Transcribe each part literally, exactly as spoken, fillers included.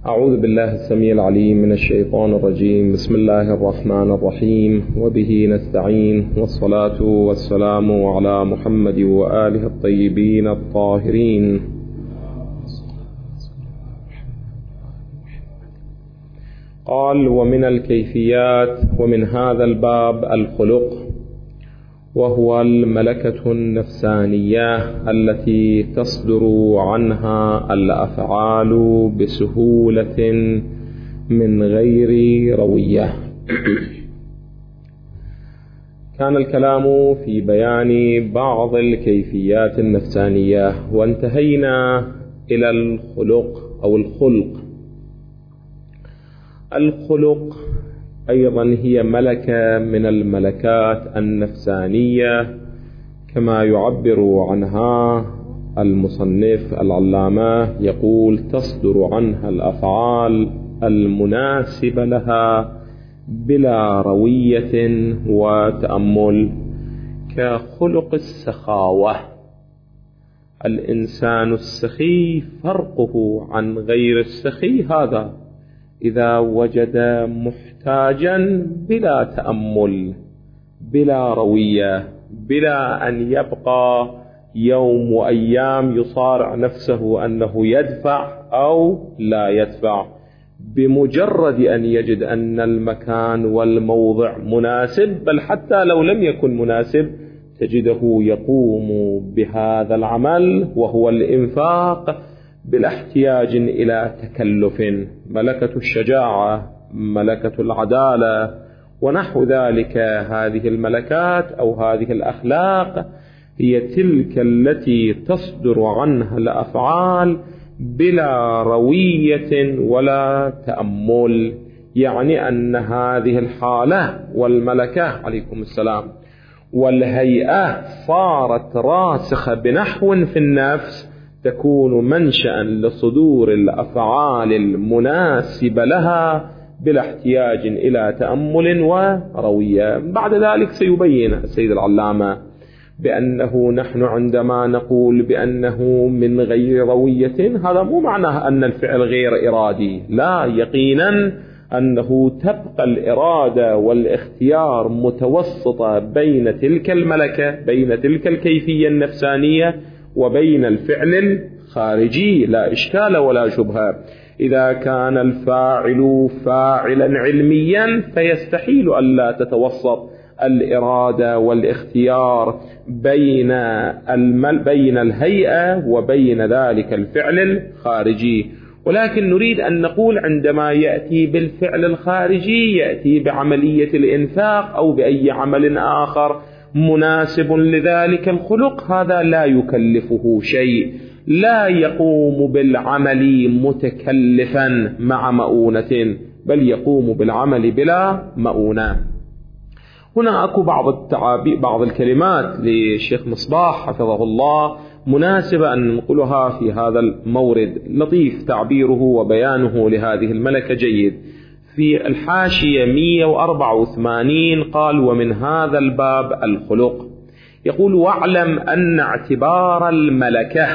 أعوذ بالله السميع العليم من الشيطان الرجيم. بسم الله الرحمن الرحيم، وبه نستعين، والصلاة والسلام على محمد وآله الطيبين الطاهرين. قال: ومن الكيفيات ومن هذا الباب الخلق، وهو الملكة النفسانية التي تصدر عنها الأفعال بسهولة من غير روية. كان الكلام في بيان بعض الكيفيات النفسانية، وانتهينا إلى الخلق أو الخلق. الخلق أيضا هي ملكة من الملكات النفسانية، كما يعبر عنها المصنف العلامة، يقول: تصدر عنها الأفعال المناسبة لها بلا روية وتأمل، كخلق السخاوة. الإنسان السخي فرقه عن غير السخي هذا: إذا وجد محتاجا بلا تأمل، بلا روية، بلا أن يبقى يوم وأيام يصارع نفسه أنه يدفع أو لا يدفع، بمجرد أن يجد أن المكان والموضع مناسب، بل حتى لو لم يكن مناسب تجده يقوم بهذا العمل، وهو الإنفاق، بلا احتياج إلى تكلف. ملكة الشجاعة، ملكة العدالة، ونحو ذلك. هذه الملكات أو هذه الأخلاق هي تلك التي تصدر عنها الأفعال بلا روية ولا تأمل. يعني أن هذه الحالة والملكة، عليكم السلام، والهيئة صارت راسخة بنحو في النفس، تكون منشأ لصدور الأفعال المناسبة لها بلا احتياج إلى تأمل وروية. بعد ذلك سيبين السيد العلامة بأنه نحن عندما نقول بأنه من غير روية، هذا مو معناه أن الفعل غير إرادي، لا، يقينا أنه تبقى الإرادة والاختيار متوسطة بين تلك الملكة، بين تلك الكيفية النفسانية، وبين الفعل الخارجي، لا إشكال ولا شبهة. إذا كان الفاعل فاعلا علميا فيستحيل ألا تتوسط الإرادة والاختيار بين المل بين الهيئة وبين ذلك الفعل الخارجي. ولكن نريد أن نقول عندما يأتي بالفعل الخارجي يأتي بعملية الإنفاق أو بأي عمل آخر مناسب لذلك الخلق، هذا لا يكلفه شيء، لا يقوم بالعمل متكلفا مع مؤونة، بل يقوم بالعمل بلا مؤونة. هنا أكو بعض التعابير، بعض الكلمات للشيخ مصباح حفظه الله مناسبة أن نقولها في هذا المورد. لطيف تعبيره وبيانه لهذه الملكة، جيد. في الحاشية مئة وأربعة وثمانين قال: ومن هذا الباب الخلق، يقول: واعلم أن اعتبار الملكة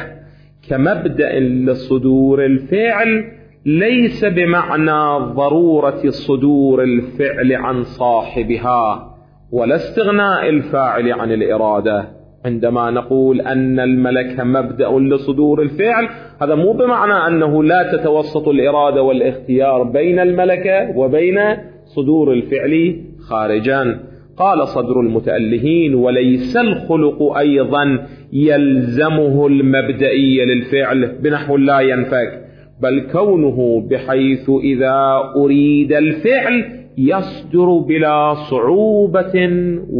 كمبدأ لصدور الفعل ليس بمعنى ضرورة صدور الفعل عن صاحبها، ولا استغناء الفاعل عن الإرادة. عندما نقول أن الملكة مبدأ لصدور الفعل، هذا مو بمعنى أنه لا تتوسط الإرادة والاختيار بين الملكة وبين صدور الفعل خارجا. قال صدر المتألهين: وليس الخلق أيضا يلزمه المبدئية للفعل بنحو لا ينفك، بل كونه بحيث إذا أريد الفعل يصدر بلا صعوبة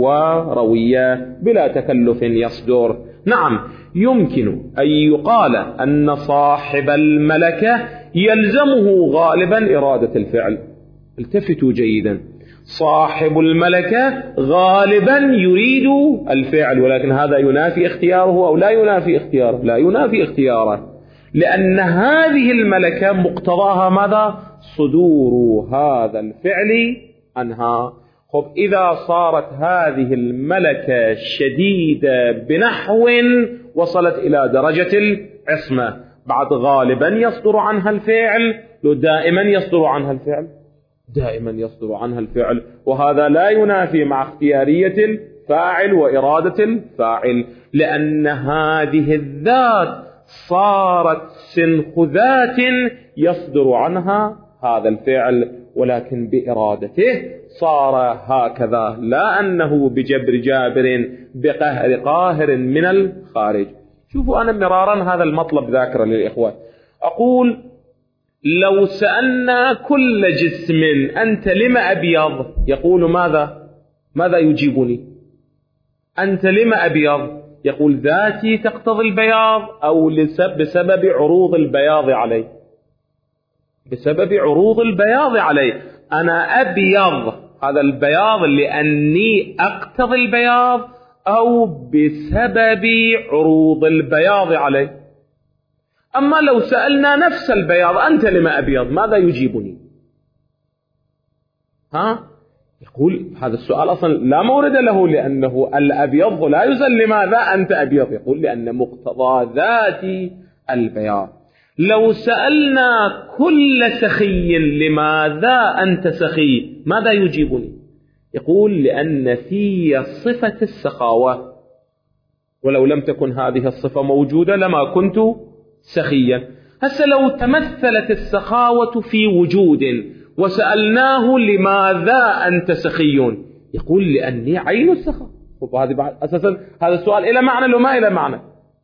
وروية، بلا تكلف يصدر. نعم، يمكن أن يقال أن صاحب الملكة يلزمه غالبا إرادة الفعل. التفتوا جيدا، صاحب الملكة غالبا يريد الفعل، ولكن هذا ينافي اختياره أو لا ينافي اختياره؟ لا ينافي اختياره، لأن هذه الملكة مقتضاها ماذا؟ صدور هذا الفعل عنها. خب، إذا صارت هذه الملكة شديدة بنحو وصلت إلى درجة العصمة، بعد غالبا يصدر عنها الفعل، لو دائما يصدر عنها الفعل، دائما يصدر عنها الفعل، وهذا لا ينافي مع اختيارية الفاعل وإرادة الفاعل، لأن هذه الذات صارت سنخ ذات يصدر عنها هذا الفعل، ولكن بإرادته صار هكذا، لا أنه بجبر جابر بقهر قاهر من الخارج. شوفوا أنا مرارا هذا المطلب ذاكرا للإخوة، أقول لو سألنا كل جسم أنت لما أبيض، يقول ماذا؟ ماذا يجيبني؟ أنت لما أبيض؟ يقول ذاتي تقتضي البياض، أو بسبب عروض البياض علي، بسبب عروض البياض علي. أنا أبيض، هذا البياض لأني أقتضي البياض أو بسبب عروض البياض علي. أما لو سألنا نفس البياض أنت لما أبيض، ماذا يجيبني؟ ها؟ يقول هذا السؤال أصلا لا مورد له، لأنه الأبيض لا يزل لماذا أنت أبيض، يقول لأن مقتضى ذاتي البياض. لو سألنا كل سخي لماذا أنت سخي، ماذا يجيبني؟ يقول لأن في صفة السخاوة، ولو لم تكن هذه الصفة موجودة لما كنت سخيا. هسه لو تمثلت السخاوة في وجود وسألناه لماذا أنت سخي، يقول لأني عين السخاء. وهذه بعد أساسا هذا السؤال إلى معنى لو ما إلى معنى،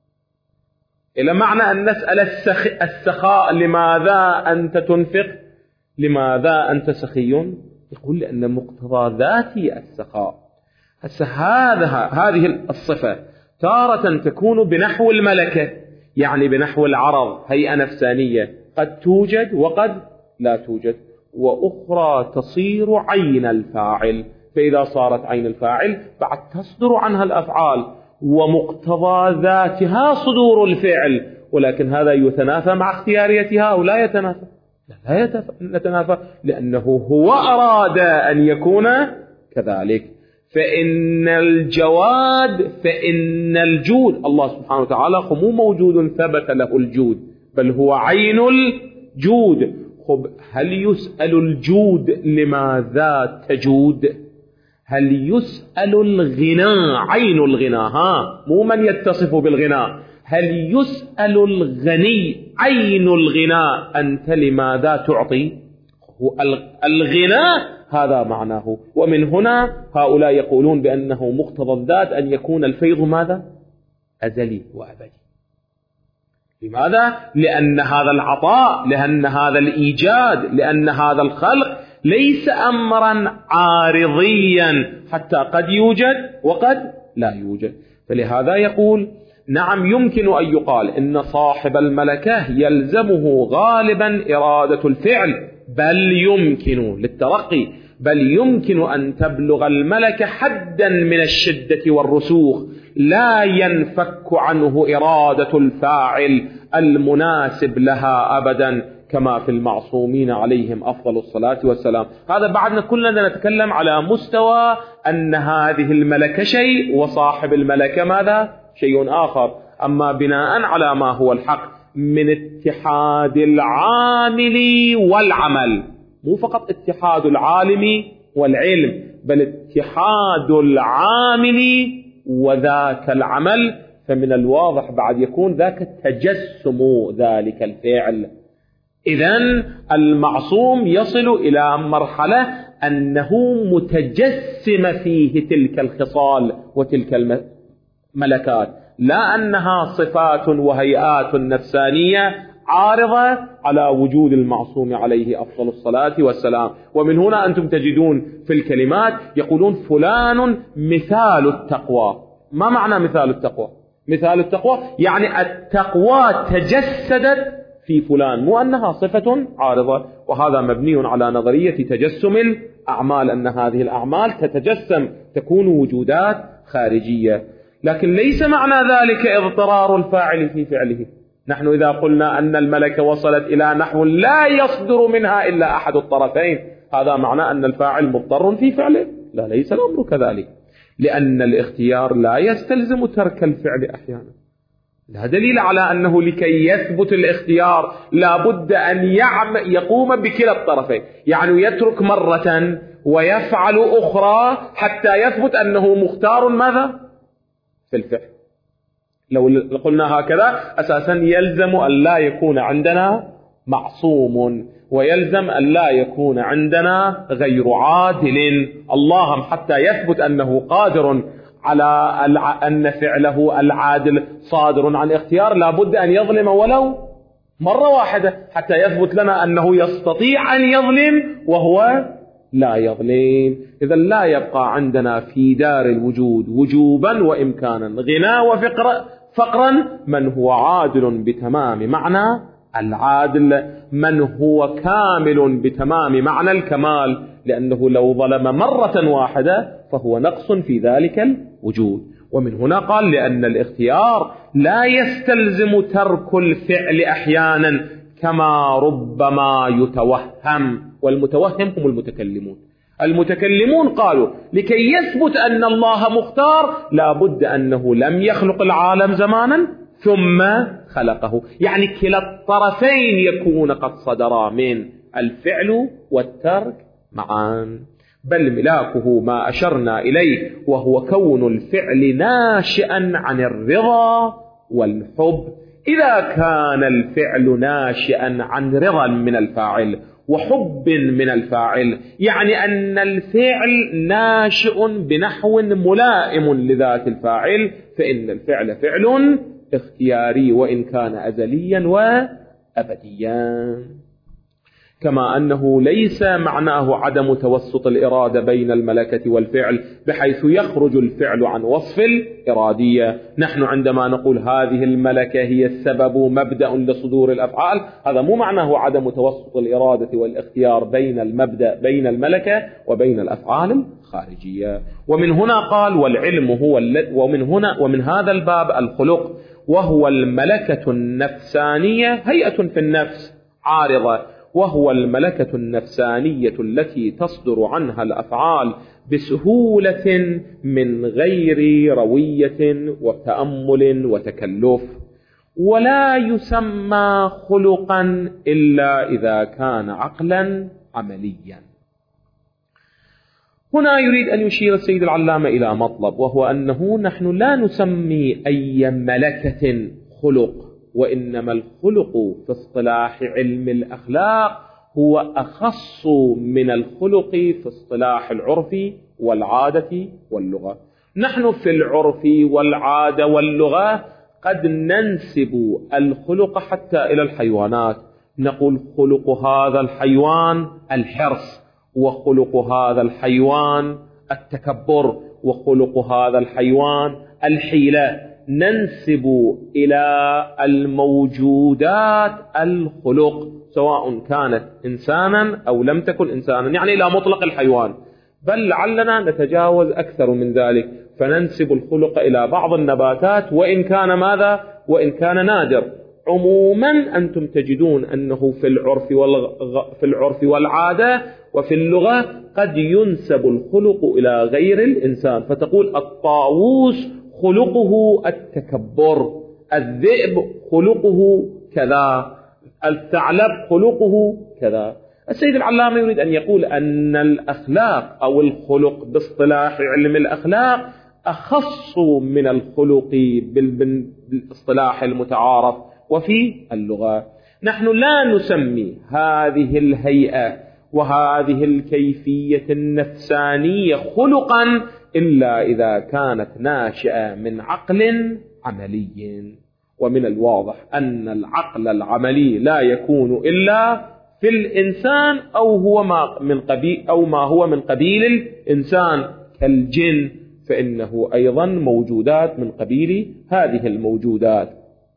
إلى معنى أن نسأل السخ... السخاء لماذا أنت تنفق، لماذا أنت سخي، يقول لأن مقتضى ذاتي السخاء. هسه هذا هذه الصفة تارة تكون بنحو الملكة، يعني بنحو العرض، هيئة نفسانية قد توجد وقد لا توجد، وأخرى تصير عين الفاعل، فإذا صارت عين الفاعل بعد تصدر عنها الأفعال، ومقتضى ذاتها صدور الفعل، ولكن هذا يتنافى مع اختياريتها أو لا يتنافى؟ لا يتنافى، لأنه هو أراد أن يكون كذلك. فإن الجواد فإن الجود، الله سبحانه وتعالى مو موجود ثبت له الجود، بل هو عين الجود. خب هل يسأل الجود لماذا تجود؟ هل يسأل الغنى، عين الغنى، ها مو من يتصف بالغنى، هل يسأل الغني عين الغنى أنت لماذا تعطي؟ هو الغنى هذا معناه. ومن هنا هؤلاء يقولون بأنه مقتضى الذات أن يكون الفيض ماذا؟ أزلي وأبدي. لماذا؟ لأن هذا العطاء، لأن هذا الإيجاد، لأن هذا الخلق ليس أمرا عارضيا حتى قد يوجد وقد لا يوجد. فلهذا يقول نعم يمكن أن يقال إن صاحب الملكة يلزمه غالبا إرادة الفعل، بل يمكن للترقي، بل يمكن أن تبلغ الملكة حدا من الشدة والرسوخ لا ينفك عنه إرادة الفاعل المناسب لها أبدا، كما في المعصومين عليهم أفضل الصلاة والسلام. هذا بعدنا كلنا نتكلم على مستوى أن هذه الملكة شيء وصاحب الملكة ماذا؟ شيء آخر. أما بناء على ما هو الحق من اتحاد العامل والعمل، مو فقط اتحاد العالم والعلم، بل اتحاد العامل وذاك العمل، فمن الواضح بعد يكون ذاك تجسم ذلك الفعل. إذن المعصوم يصل إلى مرحلة أنه متجسم فيه تلك الخصال وتلك الملكات، لا أنها صفات وهيئات نفسانية عارضة على وجود المعصوم عليه أفضل الصلاة والسلام. ومن هنا أنتم تجدون في الكلمات يقولون فلان مثال التقوى. ما معنى مثال التقوى؟ مثال التقوى يعني التقوى تجسدت في فلان، مو أنها صفة عارضة. وهذا مبني على نظرية تجسم الأعمال، أن هذه الأعمال تتجسم، تكون وجودات خارجية. لكن ليس معنى ذلك اضطرار الفاعل في فعله. نحن إذا قلنا أن الملكة وصلت إلى نحو لا يصدر منها إلا أحد الطرفين، هذا معنى أن الفاعل مضطر في فعله؟ لا، ليس الأمر كذلك، لأن الاختيار لا يستلزم ترك الفعل أحيانا. لا دليل على أنه لكي يثبت الاختيار لا بد أن يقوم بكلا الطرفين، يعني يترك مرة ويفعل أخرى حتى يثبت أنه مختار ماذا؟ في الفعل. لو قلنا هكذا أساسا يلزم أن لا يكون عندنا معصوم، ويلزم أن لا يكون عندنا غير عادل. اللهم حتى يثبت أنه قادر على أن فعله العادل صادر عن اختيار لا بد أن يظلم ولو مرة واحدة حتى يثبت لنا أنه يستطيع أن يظلم وهو لا يظلم. إذا لا يبقى عندنا في دار الوجود وجوبا وإمكانا غنى وفقر فقرا من هو عادل بتمام معنى العادل، من هو كامل بتمام معنى الكمال، لأنه لو ظلم مرة واحدة فهو نقص في ذلك الوجود. ومن هنا قال لأن الاختيار لا يستلزم ترك الفعل أحيانا كما ربما يتوهم، والمتوهم هم المتكلمون. المتكلمون قالوا لكي يثبت أن الله مختار لا بد أنه لم يخلق العالم زمانا ثم خلقه، يعني كلا الطرفين يكون قد صدرا من الفعل والترك معا. بل ملاكه ما أشرنا إليه وهو كون الفعل ناشئا عن الرضا والحب. إذا كان الفعل ناشئا عن رضا من الفاعل وحب من الفاعل، يعني أن الفعل ناشئ بنحو ملائم لذات الفاعل، فإن الفعل فعل اختياري وإن كان أزليا وأبديا. كما أنه ليس معناه عدم توسط الإرادة بين الملكة والفعل بحيث يخرج الفعل عن وصف الإرادية. نحن عندما نقول هذه الملكة هي السبب مبدأ لصدور الأفعال، هذا مو معناه عدم توسط الإرادة والاختيار بين المبدأ بين الملكة وبين الأفعال الخارجية. ومن هنا قال والعلم هو ومن هنا ومن هذا الباب الخلق، وهو الملكة النفسانية، هيئة في النفس عارضة، وهو الملكة النفسانية التي تصدر عنها الأفعال بسهولة من غير روية وتأمل وتكلف، ولا يسمى خلقا إلا إذا كان عقلا عمليا. هنا يريد أن يشير السيد العلامة إلى مطلب، وهو أنه نحن لا نسمي أي ملكة خلق، وإنما الخلق في اصطلاح علم الأخلاق هو أخص من الخلق في اصطلاح العرف والعادة واللغة. نحن في العرف والعادة واللغة قد ننسب الخلق حتى إلى الحيوانات، نقول خلق هذا الحيوان الحرص، وخلق هذا الحيوان التكبر، وخلق هذا الحيوان الحيلة. ننسب إلى الموجودات الخلق سواء كانت إنسانا أو لم تكن إنسانا، يعني إلى مطلق الحيوان، بل لعلنا نتجاوز أكثر من ذلك فننسب الخلق إلى بعض النباتات وإن كان ماذا؟ وإن كان نادر. عموما أنتم تجدون أنه في العرف والغ... في العرف والعادة وفي اللغة قد ينسب الخلق إلى غير الإنسان، فتقول الطاووس خلقه التكبر، الذئب خلقه كذا، الثعلب خلقه كذا. السيد العلامة يريد أن يقول أن الأخلاق أو الخلق باصطلاح علم الأخلاق أخص من الخلق بالاصطلاح المتعارف وفي اللغة. نحن لا نسمي هذه الهيئة وهذه الكيفية النفسانية خلقا إلا إذا كانت ناشئة من عقل عملي. ومن الواضح أن العقل العملي لا يكون إلا في الإنسان أو هو ما من قبيل أو ما هو من قبيل الإنسان كالجن، فإنه أيضا موجودات من قبيل هذه الموجودات.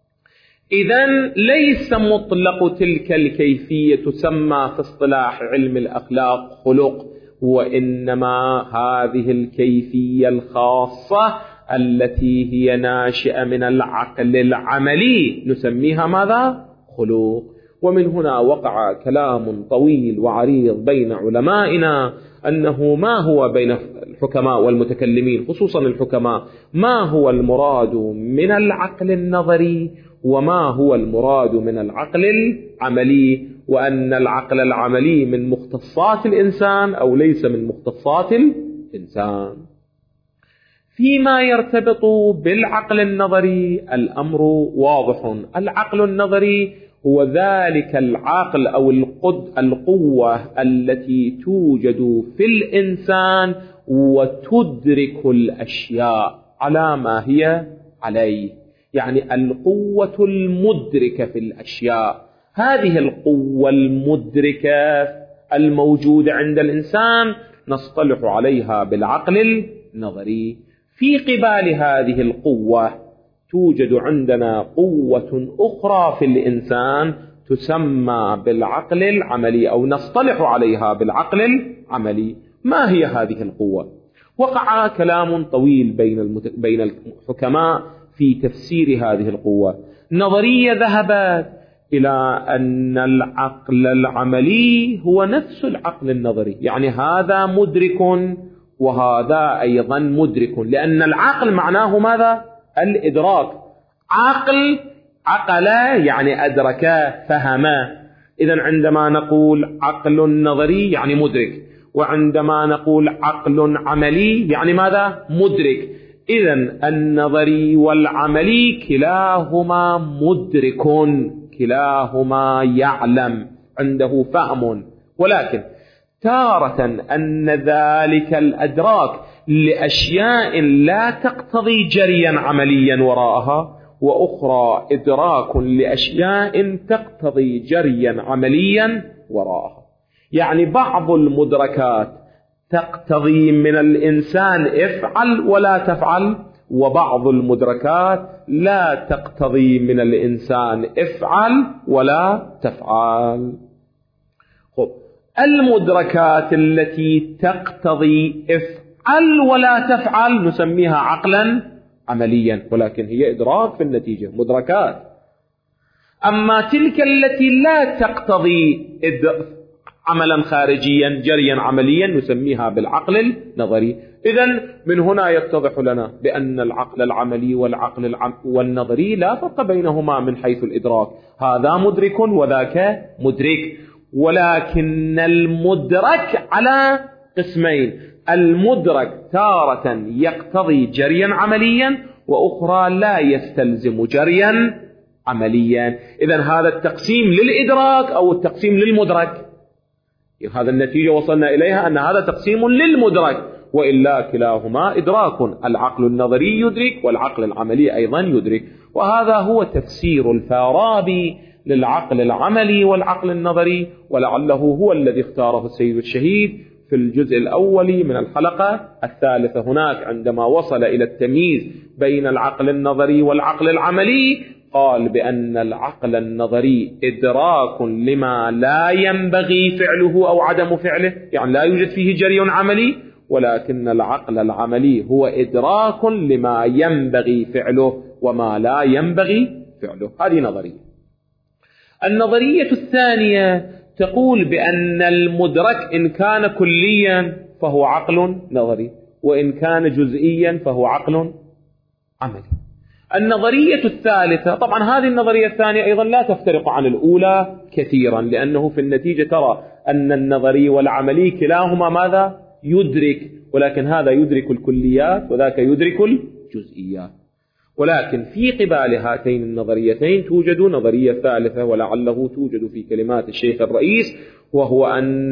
إذن ليس مطلق تلك الكيفية تسمى في اصطلاح علم الأخلاق خلق، وإنما هذه الكيفية الخاصة التي هي ناشئة من العقل العملي نسميها ماذا؟ خلق. ومن هنا وقع كلام طويل وعريض بين علمائنا أنه ما هو بين الحكماء والمتكلمين خصوصا الحكماء ما هو المراد من العقل النظري وما هو المراد من العقل العملي، وأن العقل العملي من مختصات الإنسان أو ليس من مختصات الإنسان. فيما يرتبط بالعقل النظري الأمر واضح. العقل النظري هو ذلك العقل أو القوة التي توجد في الإنسان وتدرك الأشياء على ما هي عليه، يعني القوة المدركة في الأشياء. هذه القوة المدركة الموجودة عند الإنسان نصطلح عليها بالعقل النظري. في قبال هذه القوة توجد عندنا قوة أخرى في الإنسان تسمى بالعقل العملي أو نصطلح عليها بالعقل العملي. ما هي هذه القوة؟ وقع كلام طويل بين المت... بين الحكماء في تفسير هذه القوة. نظرية ذهبت إلى أن العقل العملي هو نفس العقل النظري، يعني هذا مدرك وهذا أيضا مدرك، لأن العقل معناه ماذا؟ الإدراك. عقل عقل يعني أدرك فهم. إذن عندما نقول عقل نظري يعني مدرك، وعندما نقول عقل عملي يعني ماذا؟ مدرك. إذن النظري والعملي كلاهما مدرك، كلاهما يعلم، عنده فهم. ولكن تارة أن ذلك الأدراك لأشياء لا تقتضي جريا عمليا وراءها، وأخرى إدراك لأشياء تقتضي جريا عمليا وراءها. يعني بعض المدركات تقتضي من الإنسان افعل ولا تفعل، وبعض المدركات لا تقتضي من الإنسان افعل ولا تفعل. خب، المدركات التي تقتضي افعل ولا تفعل نسميها عقلا عمليا، ولكن هي إدراك في النتيجة، مدركات. أما تلك التي لا تقتضي عملا خارجيا جريا عمليا نسميها بالعقل النظري. إذن من هنا يتضح لنا بأن العقل العملي والعقل العم والنظري لا فرق بينهما من حيث الإدراك، هذا مدرك وذاك مدرك، ولكن المدرك على قسمين. المدرك تارة يقتضي جريا عمليا، وأخرى لا يستلزم جريا عمليا. إذن هذا التقسيم للإدراك أو التقسيم للمدرك، هذا النتيجة وصلنا إليها أن هذا تقسيم للمدرك، وإلا كلاهما إدراك. العقل النظري يدرك والعقل العملي أيضا يدرك. وهذا هو تفسير الفارابي للعقل العملي والعقل النظري، ولعله هو الذي اختاره السيد الشهيد في الجزء الأول من الحلقة الثالثة هناك، عندما وصل إلى التمييز بين العقل النظري والعقل العملي قال بأن العقل النظري إدراك لما لا ينبغي فعله أو عدم فعله، يعني لا يوجد فيه جري عملي، ولكن العقل العملي هو إدراك لما ينبغي فعله وما لا ينبغي فعله. هذه نظرية. النظرية الثانية تقول بأن المدرك إن كان كليا فهو عقل نظري، وإن كان جزئيا فهو عقل عملي. النظرية الثالثة، طبعا هذه النظرية الثانية أيضا لا تفترق عن الأولى كثيرا، لأنه في النتيجة ترى أن النظري والعملي كلاهما ماذا؟ يدرك، ولكن هذا يدرك الكليات وذاك يدرك الجزئيات. ولكن في قبال هاتين النظريتين توجد نظرية ثالثة، ولعله توجد في كلمات الشيخ الرئيس، وهو أن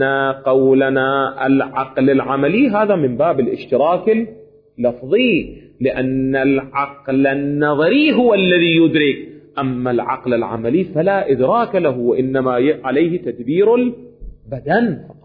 قولنا العقل العملي هذا من باب الاشتراك اللفظي، لأن العقل النظري هو الذي يدرك، أما العقل العملي فلا إدراك له، وإنما عليه تدبير البدن فقط.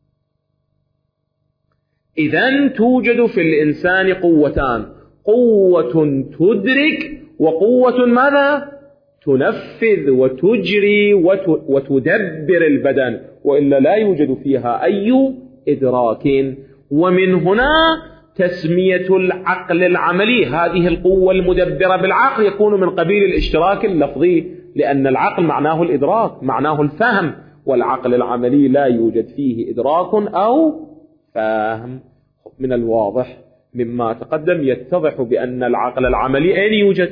إذن توجد في الإنسان قوتان، قوة تدرك وقوة ماذا؟ تنفذ وتجري وتدبر البدن، وإلا لا يوجد فيها أي إدراك. ومن هنا تسمية العقل العملي هذه القوة المدبرة بالعقل يكون من قبيل الاشتراك اللفظي، لأن العقل معناه الإدراك، معناه الفهم، والعقل العملي لا يوجد فيه إدراك أو فهم. من الواضح مما تقدم يتضح بأن العقل العملي أين يوجد؟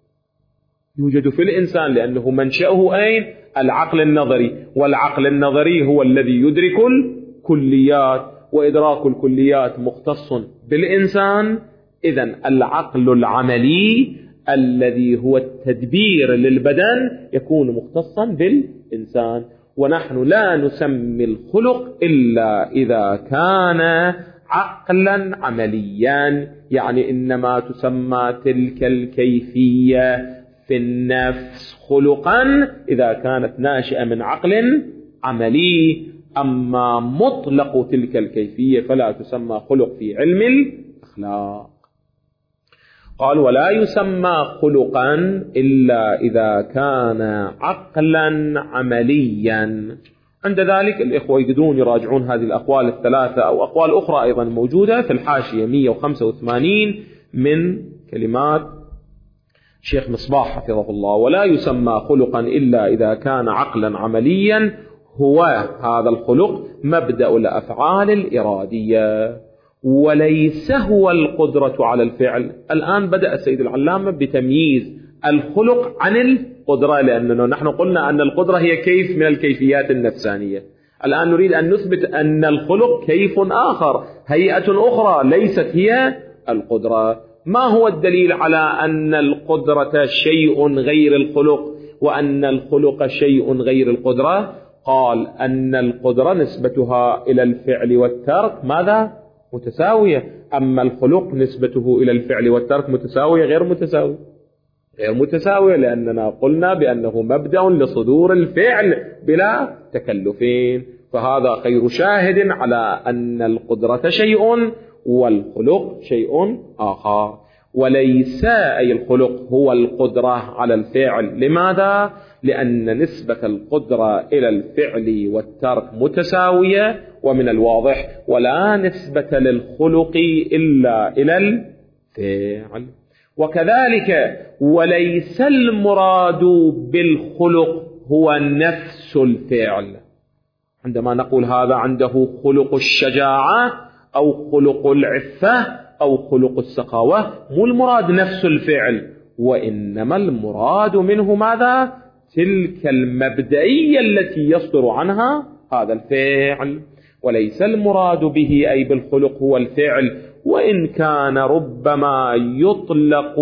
يوجد في الإنسان، لأنه منشأه أين؟ العقل النظري، والعقل النظري هو الذي يدرك الكليات، وإدراك الكليات مختص بالإنسان. إذن العقل العملي الذي هو التدبير للبدن يكون مختصا بالإنسان. ونحن لا نسمي الخلق إلا إذا كان عقلا عمليا، يعني إنما تسمى تلك الكيفية في النفس خلقا إذا كانت ناشئة من عقل عملي. أما مطلق تلك الكيفية فلا تسمى خلق في علم الأخلاق. قال ولا يسمى خلقا إلا إذا كان عقلا عمليا. عند ذلك الإخوة يقدرون يراجعون هذه الأقوال الثلاثة أو أقوال أخرى أيضا موجودة في الحاشية مئة وخمسة وثمانين من كلمات شيخ مصباح حفظه الله. ولا يسمى خلقا إلا إذا كان عقلا عمليا، هو هذا الخلق مبدأ الأفعال الإرادية، وليس هو القدرة على الفعل. الآن بدأ السيد العلامة بتمييز الخلق عن القدرة، لأننا نحن قلنا أن القدرة هي كيف من الكيفيات النفسانية. الآن نريد أن نثبت أن الخلق كيف آخر، هيئة أخرى ليست هي القدرة. ما هو الدليل على أن القدرة شيء غير الخلق وأن الخلق شيء غير القدرة؟ قال أن القدرة نسبتها إلى الفعل والترك ماذا؟ متساوية، أما الخلق نسبته إلى الفعل والترك متساوية غير متساوية غير متساوية لأننا قلنا بأنه مبدأ لصدور الفعل بلا تكلفين. فهذا خير شاهد على أن القدرة شيء والخلق شيء آخر. وليس أي الخلق هو القدرة على الفعل. لماذا؟ لأن نسبة القدرة إلى الفعل والترك متساوية، ومن الواضح ولا نسبة للخلق إلا إلى الفعل. وكذلك وليس المراد بالخلق هو نفس الفعل. عندما نقول هذا عنده خلق الشجاعة أو خلق العفة أو خلق السخاوة، مو المراد نفس الفعل، وإنما المراد منه ماذا؟ تلك المبدئية التي يصدر عنها هذا الفعل. وليس المراد به أي بالخلق هو الفعل، وإن كان ربما يطلق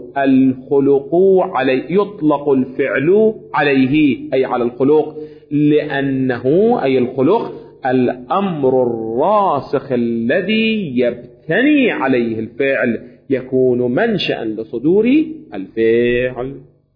الخلق عليه يطلق الفعل عليه أي على الخلق، لأنه أي الخلق الأمر الراسخ الذي يبتني عليه الفعل يكون منشأ لصدور الفعل.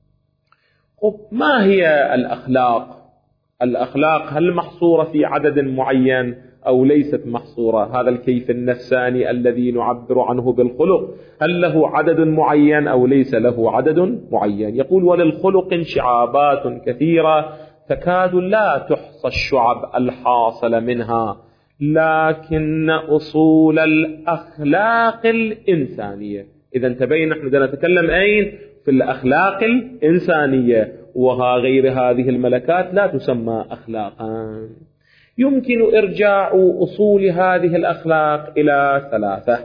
ما هي الأخلاق؟ الأخلاق هل محصورة في عدد معين أو ليست محصورة؟ هذا الكيف النفساني الذي نعبر عنه بالخلق هل له عدد معين أو ليس له عدد معين؟ يقول وللخلق انشعابات كثيرة تكاد لا تحصى الشعب الحاصل منها، لكن أصول الأخلاق الإنسانية. إذا تبين نحن نتكلم أين؟ في الأخلاق الإنسانية، وها غير هذه الملكات لا تسمى أخلاقا. يمكن إرجاع أصول هذه الأخلاق إلى ثلاثة: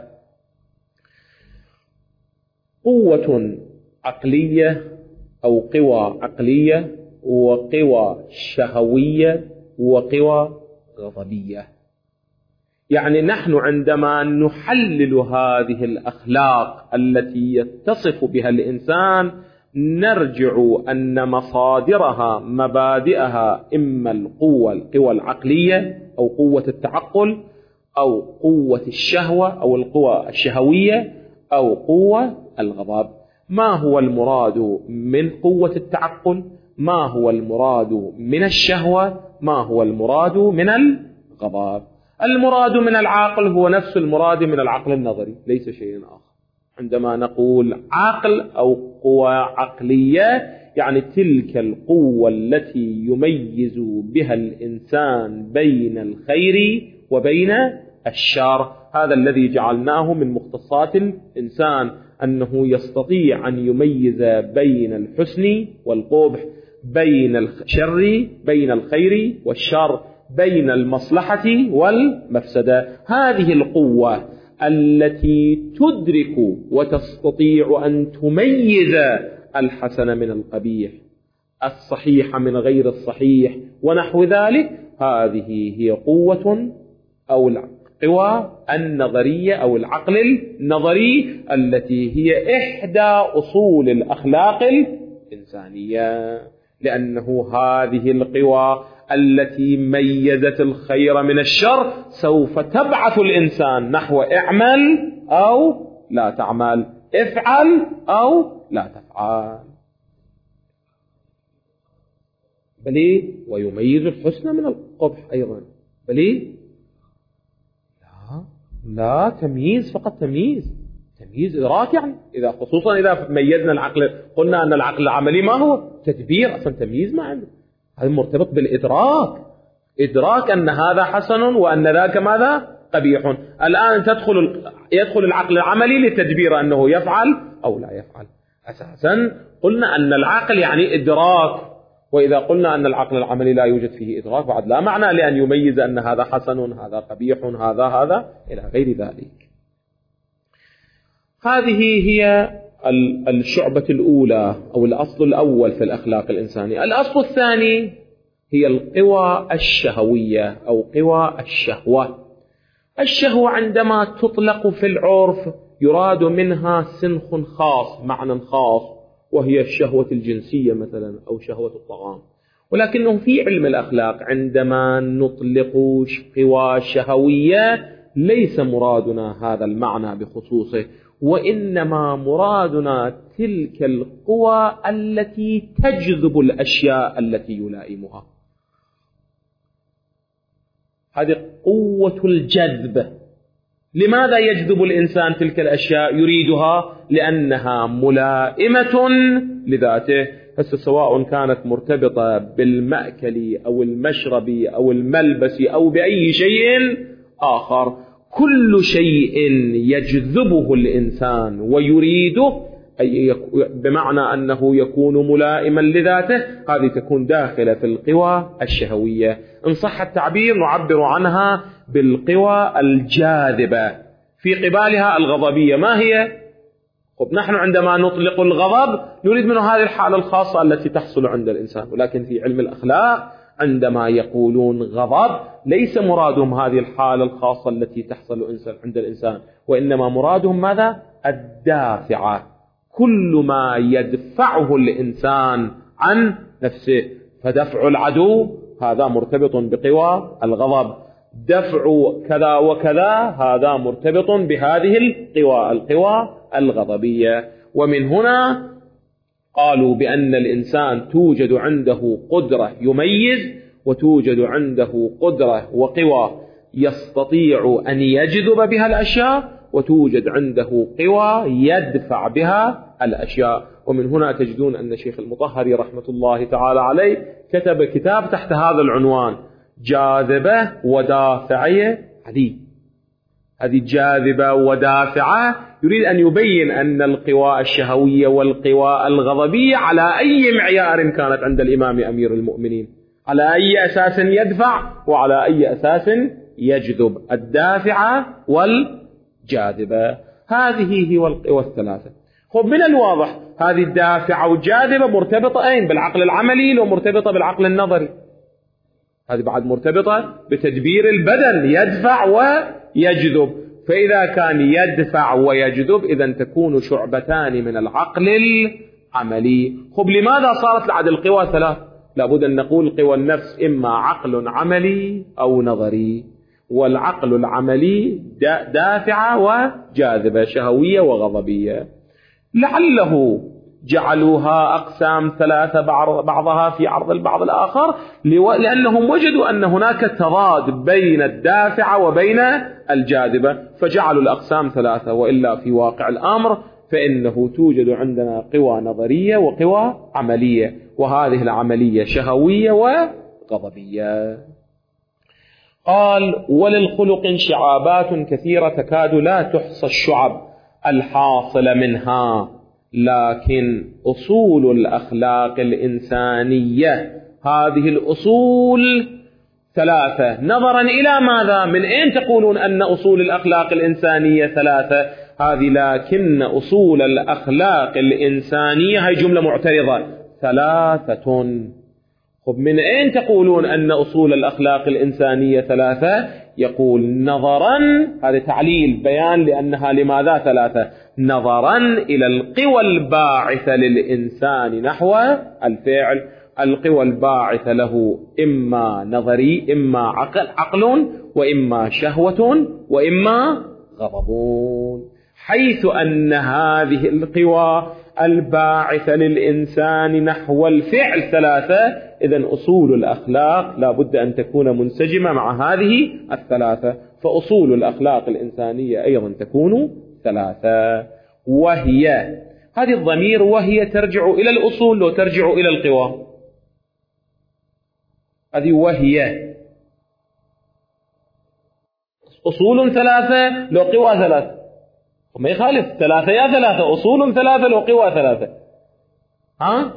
قوة عقلية أو قوى عقلية، وقوى شهوية، وقوى غضبية. يعني نحن عندما نحلل هذه الأخلاق التي يتصف بها الإنسان نرجع أن مصادرها مبادئها إما القوة القوى العقلية أو قوة التعقل أو قوة الشهوة أو القوة الشهوية أو قوة الغضب. ما هو المراد من قوة التعقل؟ ما هو المراد من الشهوة؟ ما هو المراد من الغضب؟ المراد من العقل هو نفس المراد من العقل النظري، ليس شيء آخر. عندما نقول عقل أو قوة عقلية يعني تلك القوة التي يميز بها الإنسان بين الخير وبين الشر. هذا الذي جعلناه من مختصات الإنسان، أنه يستطيع أن يميز بين الحسن والقبح. بين الشر بين الخير والشر، بين المصلحة والمفسدة. هذه القوة التي تدرك وتستطيع أن تميز الحسن من القبيح، الصحيح من غير الصحيح ونحو ذلك، هذه هي قوة أو القوى النظرية أو العقل النظري التي هي إحدى أصول الأخلاق الإنسانية، لأنه هذه القوى التي ميزت الخير من الشر سوف تبعث الإنسان نحو اعمل أو لا تعمل، افعل أو لا تفعل. بل ويميز الحسن من القبح أيضا. بل لا لا تمييز فقط، تمييز تمييز إدراك، يعني إذا خصوصا إذا ميزنا العقل، قلنا أن العقل العملي ما هو تدبير، أصلا تمييز ما عنده، هذا مرتبط بالإدراك، إدراك أن هذا حسن وأن ذاك ماذا قبيح. الآن تدخل يدخل العقل العملي لتدبير أنه يفعل أو لا يفعل. أساسا قلنا أن العقل يعني إدراك، وإذا قلنا أن العقل العملي لا يوجد فيه إدراك بعد لا معنى لأن يميز أن هذا حسن هذا قبيح هذا هذا إلى غير ذلك. هذه هي الشعبة الأولى أو الأصل الأول في الأخلاق الإنسانية. الأصل الثاني هي القوى الشهوية أو قوى الشهوة. الشهوة عندما تطلق في العرف يراد منها سنخ خاص، معنى خاص، وهي الشهوة الجنسية مثلا أو شهوة الطعام. ولكنه في علم الأخلاق عندما نطلق قوى شهوية ليس مرادنا هذا المعنى بخصوصه، وإنما مرادنا تلك القوى التي تجذب الأشياء التي يلائمها. هذه قوة الجذب. لماذا يجذب الإنسان تلك الأشياء؟ يريدها لأنها ملائمة لذاته. سواء كانت مرتبطة بالمأكل أو المشرب أو الملبس أو بأي شيء آخر، كل شيء يجذبه الإنسان ويريده، أي بمعنى أنه يكون ملائما لذاته، هذه تكون داخلة في القوى الشهوية. إن صح التعبير نعبر عنها بالقوى الجاذبة، في قبالها الغضبية. ما هي؟ طب نحن عندما نطلق الغضب نريد منه هذه الحالة الخاصة التي تحصل عند الإنسان، ولكن في علم الأخلاق عندما يقولون غضب ليس مرادهم هذه الحالة الخاصة التي تحصل عند الإنسان، وإنما مرادهم ماذا؟ الدافعة، كل ما يدفعه الإنسان عن نفسه. فدفع العدو هذا مرتبط بقوى الغضب، دفع كذا وكذا هذا مرتبط بهذه القوى القوى الغضبية. ومن هنا قالوا بأن الإنسان توجد عنده قدرة يميز، وتوجد عنده قدرة وقوى يستطيع أن يجذب بها الأشياء، وتوجد عنده قوى يدفع بها الأشياء. ومن هنا تجدون أن الشيخ المطهري رحمة الله تعالى عليه كتب كتاب تحت هذا العنوان: جاذبة ودافعية علي. هذه جاذبة ودافعة، يريد أن يبين أن القوى الشهوية والقوى الغضبية على أي معيار كانت عند الإمام أمير المؤمنين، على أي أساس يدفع وعلى أي أساس يجذب، الدافعة والجاذبة. هذه هي القوى الثلاثة. خب من الواضح هذه الدافعة والجاذبة مرتبطة أين؟ بالعقل العملي ومرتبطة بالعقل النظري. هذه بعد مرتبطة بتدبير البدن، يدفع ويجذب. فإذا كان يدفع ويجذب إذن تكون شعبتان من العقل العملي. خب لماذا صارت لعد القوى ثلاث؟ لابد أن نقول قوى النفس إما عقل عملي أو نظري، والعقل العملي دافعة وجاذبة، شهوية وغضبية. لعله جعلوها أقسام ثلاثة بعضها في عرض البعض الآخر لأنهم وجدوا أن هناك تضاد بين الدافعة وبين الجاذبة فجعلوا الأقسام ثلاثة، وإلا في واقع الأمر فإنه توجد عندنا قوى نظرية وقوى عملية، وهذه العملية شهوية وغضبية. قال: وللخلق انشعابات كثيرة تكاد لا تحصى الشعب الحاصلة منها. لكن أصول الأخلاق الإنسانية هذه الأصول ثلاثة. نظرا إلى ماذا؟ من أين تقولون أن أصول الأخلاق الإنسانية ثلاثة؟ هذه لكن أصول الأخلاق الإنسانية هي جملة معترضة ثلاثة. خب من أين تقولون أن أصول الأخلاق الإنسانية ثلاثة؟ يقول نظرا، هذا تعليل بيان لأنها لماذا ثلاثة، نظرا إلى القوى الباعثة للإنسان نحو الفعل. القوى الباعثة له إما نظري، إما عقل, عقل وإما شهوة وإما غضب، حيث أن هذه القوى الباعثة للإنسان نحو الفعل ثلاثة. إذن أصول الأخلاق لا بد أن تكون منسجمة مع هذه الثلاثة، فأصول الأخلاق الإنسانية أيضا تكون ثلاثة. وهي، هذه الضمير وهي ترجع إلى الأصول لو ترجع إلى القوى، هذه وهي أصول ثلاثة لو قوى ثلاثة، وما يخالف ثلاثة يا ثلاثة، أصول ثلاثة لو قوى ثلاثة. ها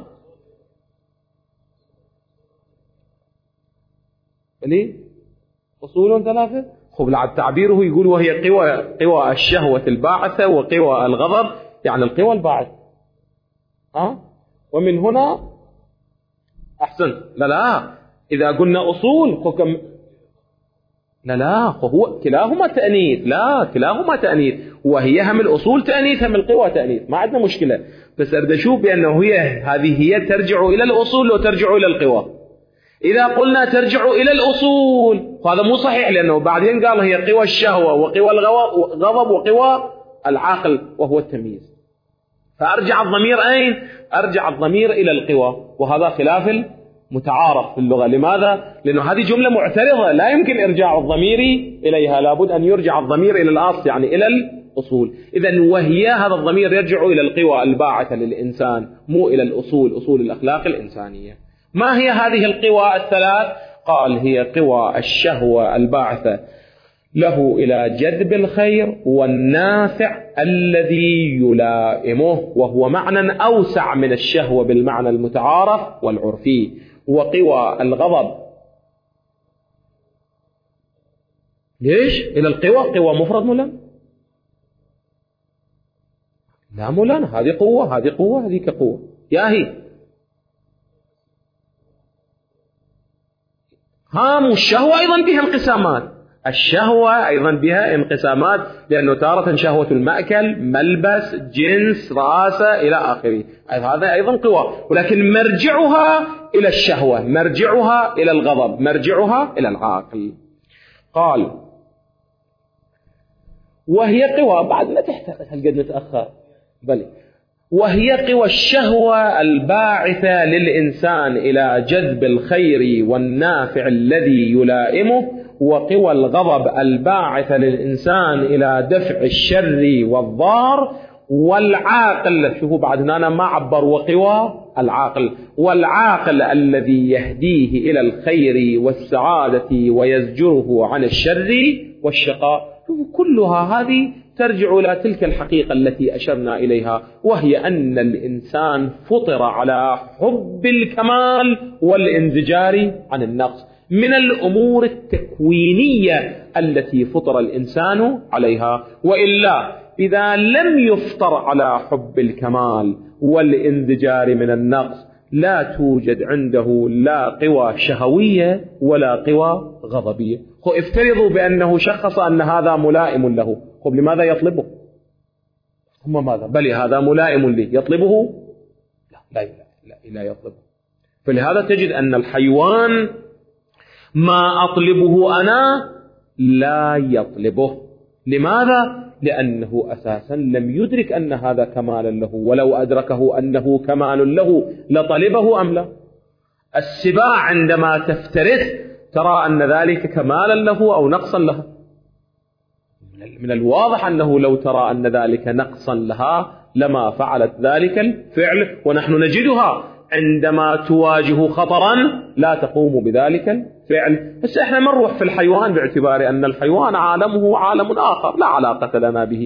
ليه أصول ثلاثة؟ خب لعب تعبيره يقول وهي قوى قوى الشهوة الباعثة وقوى الغضب، يعني القوى الباعثة. ها ومن هنا أحسن. لا لا إذا قلنا أصول حكم، لا لا هو كلاهما تأنيث، لا كلاهما تأنيث، وهي هم الأصول تأنيث هم القوى تأنيث، ما عندنا مشكلة. بس أريد أشوف بأنه هي هذه هي ترجع إلى الأصول وترجع إلى القوى. إذا قلنا ترجع إلى الأصول هذا مو صحيح، لأنه بعدين قال هي قوى الشهوة وقوى الغضب وقوى العقل وهو التمييز، فأرجع الضمير أين؟ أرجع الضمير إلى القوى، وهذا خلاف متعارف في اللغة. لماذا؟ لأنه هذه جملة معترضة لا يمكن إرجاع الضمير إليها، لابد أن يرجع الضمير إلى الأصل يعني إلى الأصول. إذن وهي هذا الضمير يرجع إلى القوى الباعثة للإنسان مو إلى الأصول، أصول الأخلاق الإنسانية. ما هي هذه القوى الثلاث؟ قال هي قوى الشهوة الباعثة له إلى جذب الخير والنافع الذي يلائمه، وهو معنى أوسع من الشهوة بالمعنى المتعارف والعرفي. وقوى الغضب، ليش؟ إلى القوى، قوى مفرد ملان؟ لا ملان، هذه قوة هذه قوة هذه كقوة يا هي. هام الشهوة أيضا بها انقسامات، الشهوة أيضا بها انقسامات، لأنه تارة شهوة المأكل، ملبس، جنس، رئاسة إلى آخره، هذا أيضا قوى، ولكن مرجعها إلى الشهوة، مرجعها إلى الغضب، مرجعها إلى العاقل. قال وهي قوى، بعد ما تحتاج هل قد نتأخر بلي، وهي قوى الشهوة الباعثة للإنسان إلى جذب الخير والنافع الذي يلائمه، وقوى الغضب الباعثة للإنسان إلى دفع الشر والضار، والعاقل، شوفوا بعد هنا ما عبر وقوى العاقل، والعاقل الذي يهديه إلى الخير والسعادة ويزجره عن الشر والشقاء. كلها هذه ترجع إلى تلك الحقيقة التي أشرنا إليها، وهي أن الإنسان فطر على حب الكمال والانزجار عن النقص، من الأمور التكوينية التي فطر الإنسان عليها. وإلا إذا لم يفطر على حب الكمال والانزجار من النقص لا توجد عنده لا قوى شهوية ولا قوى غضبية. افترضوا بأنه شخص أن هذا ملائم له، طب لماذا يطلبه؟ ثم ماذا؟ بل هذا ملائم لي، يطلبه؟ لا لا لا, لا يطلبه. فلهذا تجد أن الحيوان ما أطلبه أنا لا يطلبه. لماذا؟ لأنه أساسا لم يدرك أن هذا كمال له، ولو أدركه أنه كمال له لطلبه أم لا؟ السباع عندما تفترس ترى أن ذلك كمالا له أو نقصا لها، من الواضح أنه لو ترى أن ذلك نقصا لها لما فعلت ذلك الفعل، ونحن نجدها عندما تواجه خطرا لا تقوم بذلك الفعل. بس احنا ما نروح في الحيوان باعتبار أن الحيوان عالمه عالم آخر لا علاقة لنا به.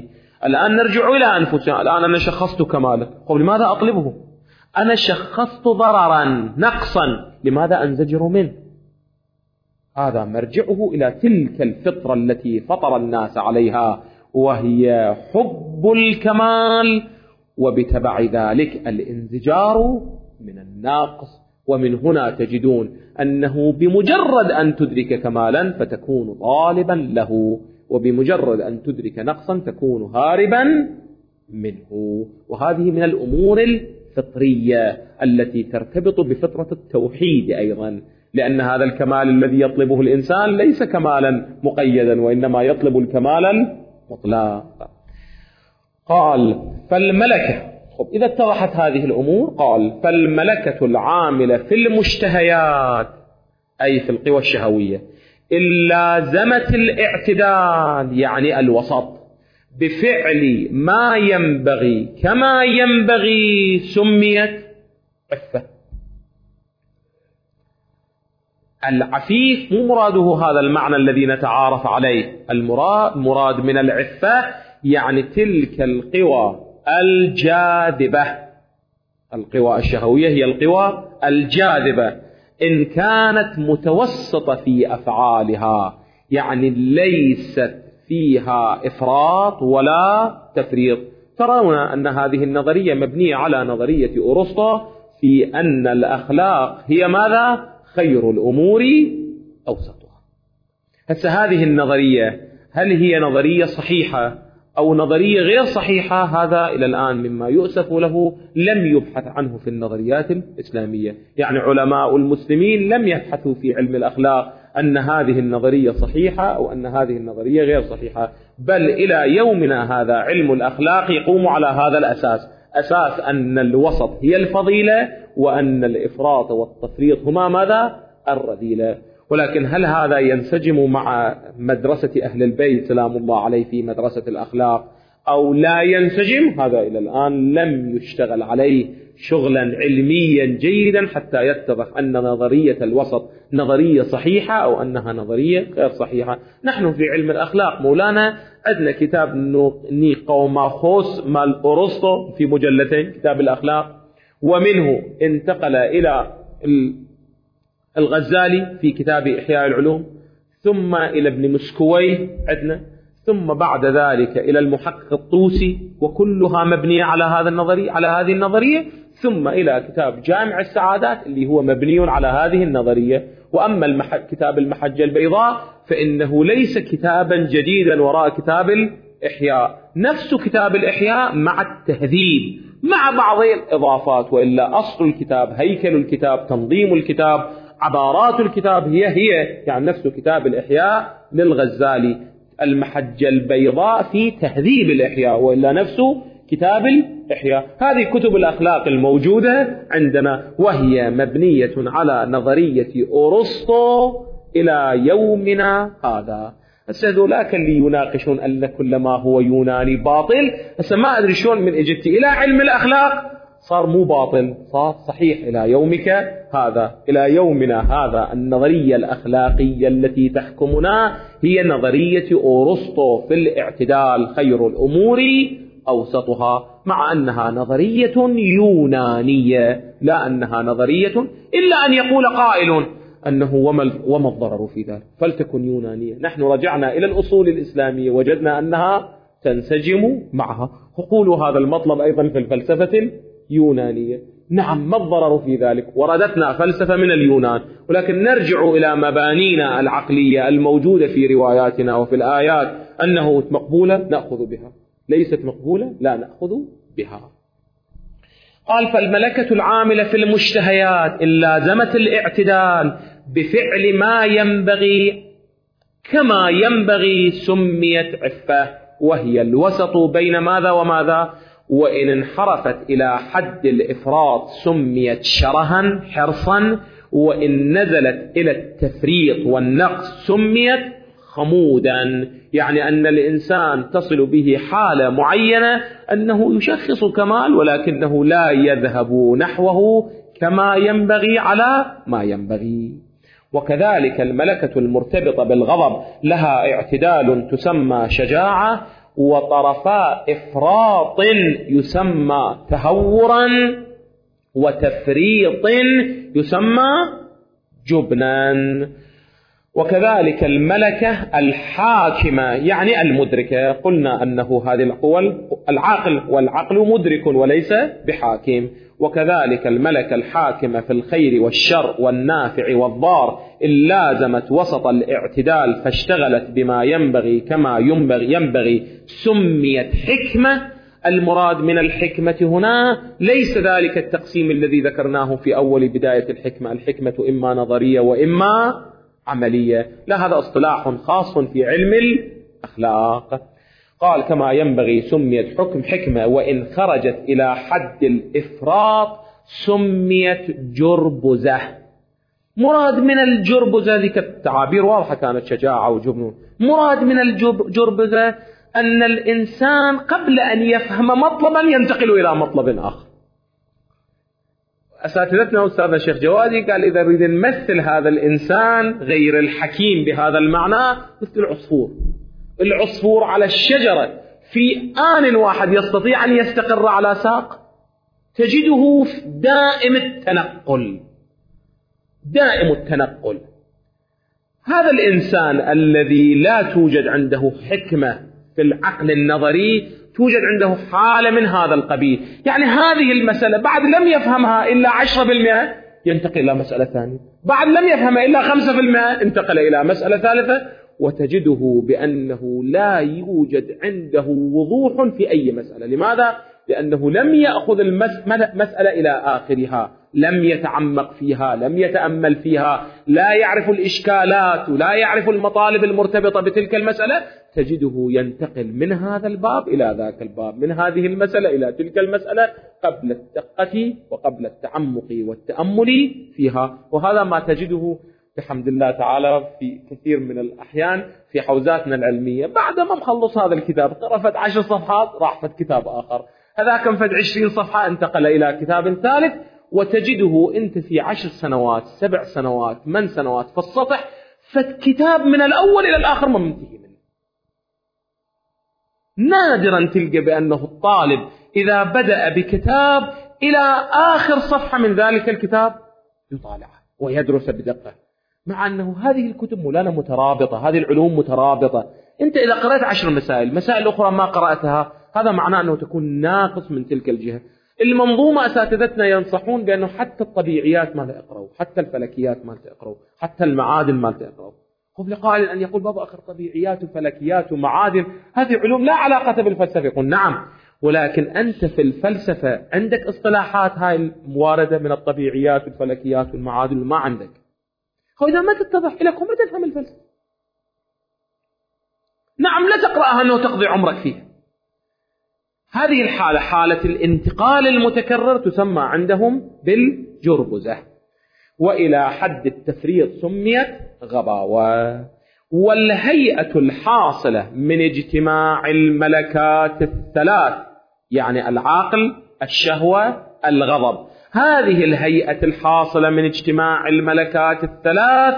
الآن نرجع إلى أنفسنا. الآن أنا شخصت كمالك، طيب لماذا أطلبه؟ أنا شخصت ضررا نقصا، لماذا أنزجر منه؟ هذا مرجعه إلى تلك الفطرة التي فطر الناس عليها، وهي حب الكمال، وبتبع ذلك الانزجار من الناقص. ومن هنا تجدون أنه بمجرد أن تدرك كمالا فتكون طالبا له، وبمجرد أن تدرك نقصا تكون هاربا منه. وهذه من الأمور الفطرية التي ترتبط بفطرة التوحيد أيضا، لأن هذا الكمال الذي يطلبه الإنسان ليس كمالا مقيدا، وإنما يطلب الكمال المطلق. قال فالملكة، خب إذا اتضحت هذه الأمور، قال فالملكة العاملة في المشتهيات أي في القوى الشهوية إن لازمت الاعتدال يعني الوسط بفعل ما ينبغي كما ينبغي سميت عفة. العفيف مو مراده هذا المعنى الذي نتعارف عليه، المراد مراد من العفة يعني تلك القوى الجاذبة. القوى الشهوية هي القوى الجاذبة إن كانت متوسطة في أفعالها، يعني ليست فيها إفراط ولا تفريط. ترون أن هذه النظرية مبنية على نظرية أرسطو في أن الأخلاق هي ماذا؟ خير الأمور أوسطها. هسه هذه النظرية هل هي نظرية صحيحة أو نظرية غير صحيحة؟ هذا إلى الآن مما يؤسف له لم يبحث عنه في النظريات الإسلامية. يعني علماء المسلمين لم يبحثوا في علم الأخلاق أن هذه النظرية صحيحة أو أن هذه النظرية غير صحيحة، بل إلى يومنا هذا علم الأخلاق يقوم على هذا الأساس، أساس أن الوسط هي الفضيلة وأن الإفراط والتفريط هما ماذا؟ الرذيلة. ولكن هل هذا ينسجم مع مدرسة أهل البيت سلام الله عليه في مدرسة الأخلاق أو لا ينسجم؟ هذا إلى الآن لم يشتغل عليه شغلا علميا جيدا حتى يتضح أن نظرية الوسط نظرية صحيحة أو أنها نظرية غير صحيحة. نحن في علم الأخلاق مولانا عندنا كتاب نيقوماخوس مال أرسطو في مجلتين، كتاب الأخلاق، ومنه انتقل إلى الغزالي في كتاب إحياء العلوم، ثم إلى ابن مسكوي عندنا، ثم بعد ذلك إلى المحقق الطوسي، وكلها مبنية على هذا النظرية على هذه النظرية، ثم إلى كتاب جامع السعادات اللي هو مبني على هذه النظرية. وأما المح... كتاب المحجة البيضاء فإنه ليس كتابا جديدا وراء كتاب الإحياء، نفس كتاب الإحياء مع التهذيب مع بعض الإضافات، وإلا أصل الكتاب، هيكل الكتاب، تنظيم الكتاب، عبارات الكتاب هي هي يعني نفس كتاب الإحياء للغزالي. المحجة البيضاء في تهذيب الإحياء، وإلا نفس كتاب الإحياء. هذه كتب الأخلاق الموجودة عندنا، وهي مبنية على نظرية أرسطو إلى يومنا هذا. هسه ذولاك اللي يناقشون أن كل ما هو يوناني باطل، هسه ما أدري شلون من إجت إلى علم الأخلاق صار مو باطل، صار صحيح إلى يومك هذا، إلى يومنا هذا. النظرية الأخلاقية التي تحكمنا هي نظرية أرسطو في الاعتدال، خير الأمور أوسطها، مع أنها نظرية يونانية لا أنها نظرية، إلا أن يقول قائل أنه وما الضرر في ذلك، فلتكن يونانية. نحن رجعنا إلى الأصول الإسلامية وجدنا أنها تنسجم معها. قولوا هذا المطلب أيضا في الفلسفة اليونانية. نعم، ما الضرر في ذلك؟ وردتنا فلسفة من اليونان، ولكن نرجع إلى مبانينا العقلية الموجودة في رواياتنا وفي الآيات، أنه مقبولة نأخذ بها، ليست مقبولة لا نأخذ بها. قال فالملكة العاملة في المشتهيات إن لازمت الاعتدال بفعل ما ينبغي كما ينبغي سميت عفة، وهي الوسط بين ماذا وماذا. وإن انحرفت إلى حد الإفراط سميت شرها حرصا، وإن نزلت إلى التفريط والنقص سميت خمودا. يعني أن الإنسان تصل به حالة معينة أنه يشخص كمال ولكنه لا يذهب نحوه كما ينبغي على ما ينبغي. وكذلك الملكة المرتبطة بالغضب لها اعتدال تسمى شجاعة، وطرفا إفراط يسمى تهورا، وتفريط يسمى جبنا. وكذلك الملكة الحاكمة يعني المدركة، قلنا أنه هذه القوى العاقل، والعقل مدرك وليس بحاكم. وكذلك الملكة الحاكمة في الخير والشر والنافع والضار إن لازمت وسط الاعتدال فاشتغلت بما ينبغي كما ينبغي, ينبغي سميت حكمة. المراد من الحكمة هنا ليس ذلك التقسيم الذي ذكرناه في أول بداية الحكمة، الحكمة إما نظرية وإما عملية، لا، هذا اصطلاح خاص في علم الأخلاق. قال كما ينبغي سميت حكم حكمة، وإن خرجت إلى حد الإفراط سميت جربزة. مراد من الجربزة، ذيك التعابير واضحة كانت، شجاعة وجبن. مراد من الجربزة أن الإنسان قبل أن يفهم مطلبا ينتقل إلى مطلب آخر. أساتذتنا أستاذنا الشيخ جوادي قال إذا نريد نمثل هذا الإنسان غير الحكيم بهذا المعنى مثل العصفور. العصفور على الشجرة في آن واحد يستطيع أن يستقر على ساق، تجده دائم التنقل، دائم التنقل. هذا الإنسان الذي لا توجد عنده حكمة في العقل النظري، توجد عنده حالة من هذا القبيل، يعني هذه المسألة بعد لم يفهمها إلا عشرة بالمئة ينتقل إلى مسألة ثانية، بعد لم يفهمها إلا خمسة بالمئة انتقل إلى مسألة ثالثة، وتجده بأنه لا يوجد عنده وضوح في أي مسألة. لماذا؟ لأنه لم يأخذ المسألة إلى آخرها، لم يتعمق فيها، لم يتأمل فيها، لا يعرف الإشكالات ولا يعرف المطالب المرتبطة بتلك المسألة، تجده ينتقل من هذا الباب إلى ذاك الباب، من هذه المسألة إلى تلك المسألة، قبل الدقة وقبل التعمق والتأمل فيها. وهذا ما تجده بحمد الله تعالى في كثير من الأحيان في حوزاتنا العلمية. بعد ما مخلص هذا الكتاب قرأت عشر صفحات راح فد كتاب آخر، هذا كم فد عشرين صفحة انتقل إلى كتاب ثالث، وتجده أنت في عشر سنوات سبع سنوات ثمان سنوات في السطح فالكتاب من الأول إلى الآخر ما منتهي منه. نادرا تلقى بأنه الطالب إذا بدأ بكتاب إلى آخر صفحة من ذلك الكتاب يطالعه ويدرس بدقة، مع أنه هذه الكتب مولانا مترابطة، هذه العلوم مترابطة. أنت إذا قرأت عشر مسائل، مسائل أخرى ما قرأتها، هذا معناه أنه تكون ناقص من تلك الجهة. المنظومة أساتذتنا ينصحون بأنه حتى الطبيعيات ما تقرأوا، حتى الفلكيات ما تقرأوا، حتى المعادن ما تقرأوا. قبل قائل أن يقول بابا أخر طبيعيات وفلكيات ومعادن هذه علوم لا علاقة بالفلسفة. يقول نعم، ولكن أنت في الفلسفة عندك اصطلاحات هاي المواردة من الطبيعيات والفلكيات والمعادن ما عندك، وإذا ما تتضح لك ما تفهم الفلسفة. نعم لا تقرأها أنه تقضي عمرك فيها. هذه الحالة حالة الانتقال المتكرر تسمى عندهم بالجربزة، وإلى حد التفريط سميت غباوة. والهيئة الحاصلة من اجتماع الملكات الثلاث يعني العقل الشهوة الغضب، هذه الهيئة الحاصلة من اجتماع الملكات الثلاث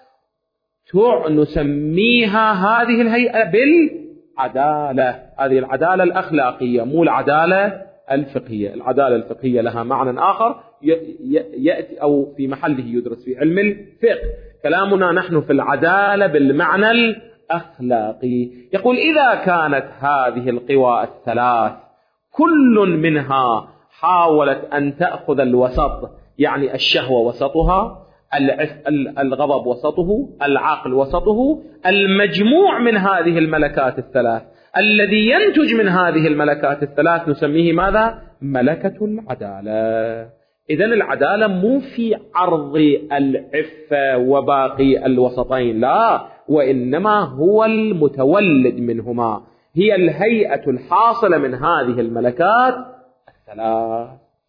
نسميها هذه الهيئة بالعدالة. هذه العدالة الأخلاقية مو العدالة الفقهية. العدالة الفقهية لها معنى آخر يأتي أو في محله يدرس في علم الفقه. كلامنا نحن في العدالة بالمعنى الأخلاقي. يقول إذا كانت هذه القوى الثلاث كل منها حاولت أن تأخذ الوسط، يعني الشهوة وسطها، الغضب وسطه، العقل وسطه، المجموع من هذه الملكات الثلاث الذي ينتج من هذه الملكات الثلاث نسميه ماذا؟ ملكة العدالة. إذن العدالة مو في عرض العفة وباقي الوسطين، لا، وإنما هو المتولد منهما، هي الهيئة الحاصلة من هذه الملكات الثلاث.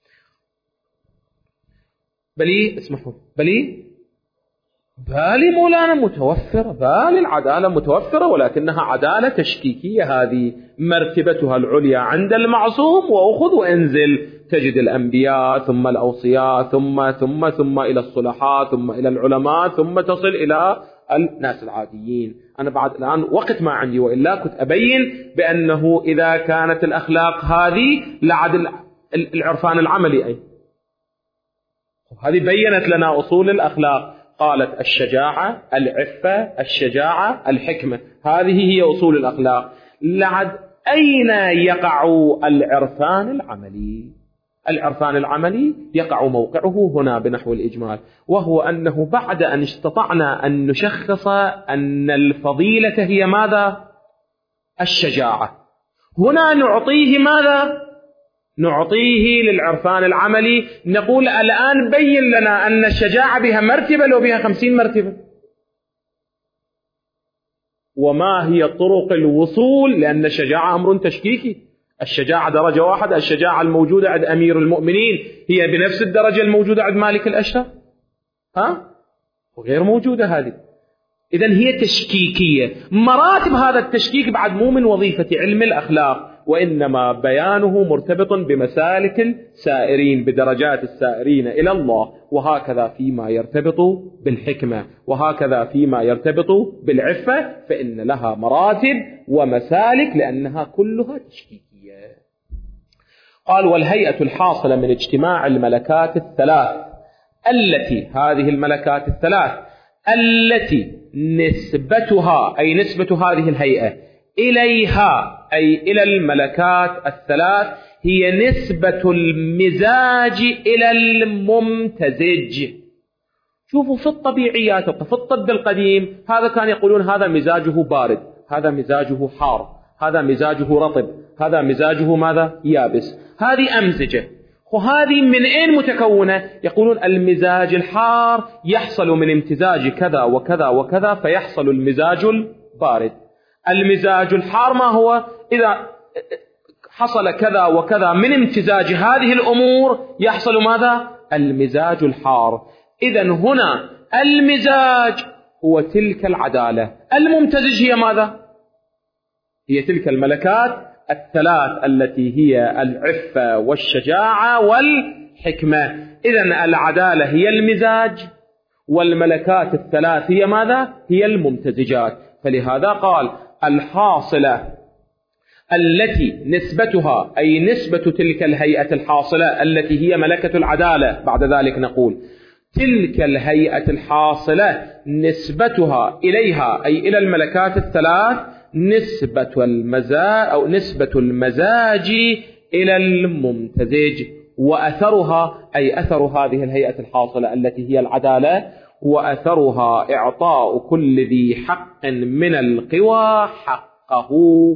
بلي اسمحوا بلي بالي مولانا متوفرة، بالي العدالة متوفرة، ولكنها عدالة تشكيكية. هذه مرتبتها العليا عند المعصوم، وأخذ وانزل تجد الأنبياء ثم الأوصياء ثم ثم ثم إلى الصلحاء ثم إلى العلماء ثم تصل إلى الناس العاديين. أنا بعد الآن وقت ما عندي، وإلا كنت أبين بأنه إذا كانت الأخلاق هذه لعد العرفان العملي أي. هذه بيّنت لنا أصول الأخلاق، قالت الشجاعة، العفة، الشجاعة، الحكمة، هذه هي أصول الأخلاق. لعد أين يقع العرفان العملي؟ العرفان العملي يقع موقعه هنا بنحو الإجمال، وهو أنه بعد أن استطعنا أن نشخص أن الفضيلة هي ماذا؟ الشجاعة، هنا نعطيه ماذا؟ نعطيه للعرفان العملي، نقول الآن بين لنا أن الشجاعة بها مرتبة لو بها خمسين مرتبة، وما هي طرق الوصول، لأن الشجاعة أمر تشكيكي. الشجاعة درجة واحدة، الشجاعة الموجودة عند أمير المؤمنين هي بنفس الدرجة الموجودة عند مالك الأشتر؟ ها؟ وغير موجودة هذه. إذن هي تشكيكية. مراتب هذا التشكيك بعد مو من وظيفة علم الأخلاق، وإنما بيانه مرتبط بمسالك السائرين، بدرجات السائرين إلى الله، وهكذا فيما يرتبط بالحكمة، وهكذا فيما يرتبط بالعفة، فإن لها مراتب ومسالك لأنها كلها تشكيكية. قال والهيئة الحاصلة من اجتماع الملكات الثلاث التي، هذه الملكات الثلاث التي نسبتها أي نسبة هذه الهيئة إليها أي إلى الملكات الثلاث هي نسبة المزاج إلى الممتزج. شوفوا في الطبيعيات في الطب القديم هذا كان يقولون هذا مزاجه بارد، هذا مزاجه حار، هذا مزاجه رطب، هذا مزاجه ماذا؟ يابس. هذه أمزجة، وهذه من أين متكونة؟ يقولون المزاج الحار يحصل من امتزاج كذا وكذا وكذا فيحصل المزاج البارد. المزاج الحار ما هو؟ إذا حصل كذا وكذا من امتزاج هذه الأمور يحصل ماذا؟ المزاج الحار. إذن هنا المزاج هو تلك العدالة، الممتزج هي ماذا؟ هي تلك الملكات الثلاث التي هي العفة والشجاعة والحكمة. إذن العدالة هي المزاج، والملكات الثلاث هي ماذا؟ هي الممتزجات. فلهذا قال الحاصلة التي نسبتها أي نسبة تلك الهيئة الحاصلة التي هي ملكة العدالة. بعد ذلك نقول تلك الهيئة الحاصلة نسبتها إليها أي إلى الملكات الثلاث نسبة المزاج أو نسبة المزاج إلى الممتزج، وأثرها أي أثر هذه الهيئة الحاصلة التي هي العدالة، وأثرها إعطاء كل ذي حق من القوى حقه.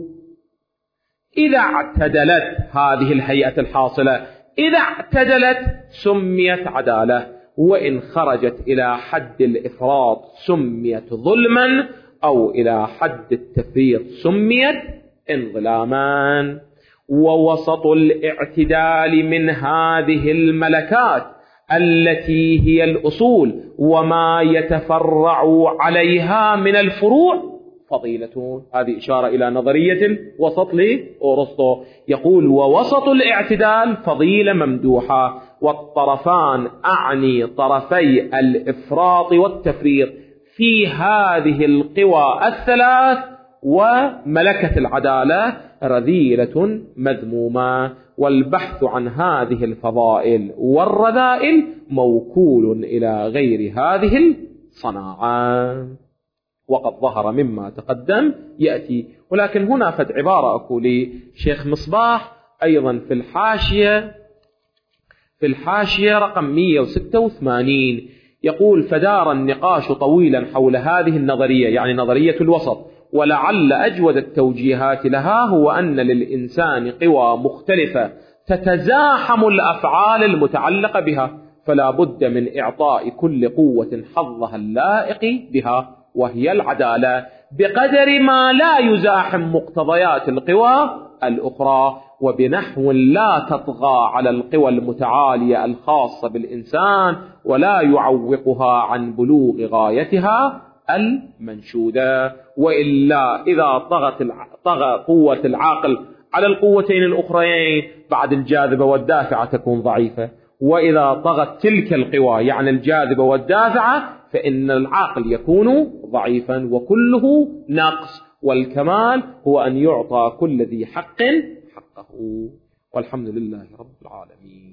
إذا اعتدلت هذه الهيئة الحاصلة، إذا اعتدلت سميت عدالة، وإن خرجت إلى حد الإفراط سميت ظلما، أو إلى حد التفريط سميت انظلاما. ووسط الاعتدال من هذه الملكات التي هي الأصول وما يتفرع عليها من الفروع فضيلة. هذه إشارة إلى نظرية الوسط لأرسطو، يقول ووسط الاعتدال فضيلة ممدوحة، والطرفان أعني طرفي الإفراط والتفريط في هذه القوى الثلاث وملكة العدالة رذيلة مذمومة. والبحث عن هذه الفضائل والرذائل موكول إلى غير هذه الصناعة، وقد ظهر مما تقدم يأتي. ولكن هنا فد عبارة أقول لي شيخ مصباح أيضا في الحاشية في الحاشية رقم مئة وستة وثمانين يقول فدار النقاش طويلا حول هذه النظرية، يعني نظرية الوسط، ولعل أجود التوجيهات لها هو أن للإنسان قوى مختلفة تتزاحم الأفعال المتعلقة بها، فلا بد من إعطاء كل قوة حظها اللائق بها وهي العدالة بقدر ما لا يزاحم مقتضيات القوى الأخرى، وبنحو لا تطغى على القوى المتعالية الخاصة بالإنسان ولا يعوقها عن بلوغ غايتها المنشودة. وإلا إذا طغت طغى قوة العاقل على القوتين الأخرين بعد الجاذبة والدافعة تكون ضعيفة، وإذا طغت تلك القوى يعني الجاذبة والدافعة فإن العقل يكون ضعيفا وكله نقص، والكمال هو أن يعطى كل ذي حق حقه. والحمد لله رب العالمين.